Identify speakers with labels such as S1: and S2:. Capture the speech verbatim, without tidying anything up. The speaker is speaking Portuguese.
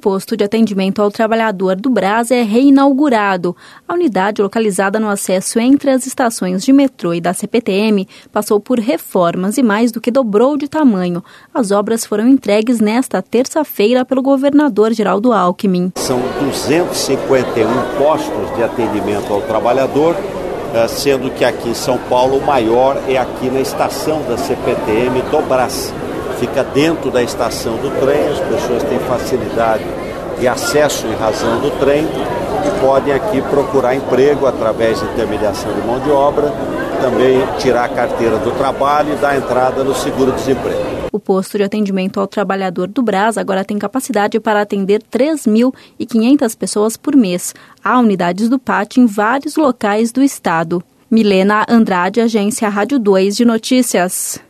S1: posto de atendimento ao trabalhador do Brás é reinaugurado. A unidade, localizada no acesso entre as estações de metrô e da C P T M, passou por reformas e mais do que dobrou de tamanho. As obras foram entregues nesta terça-feira pelo governador Geraldo Alckmin.
S2: São duzentos e cinquenta e um postos de atendimento ao trabalhador, sendo que aqui em São Paulo o maior é aqui na estação da C P T M do Brás. Fica dentro da estação do trem, as pessoas têm facilidade de acesso em razão do trem e podem aqui procurar emprego através de intermediação de mão de obra, também tirar a carteira do trabalho e dar entrada no seguro-desemprego.
S1: O posto de atendimento ao trabalhador do Brás agora tem capacidade para atender três mil e quinhentas pessoas por mês. Há unidades do P A T em vários locais do estado. Milena Andrade, Agência Rádio dois de Notícias.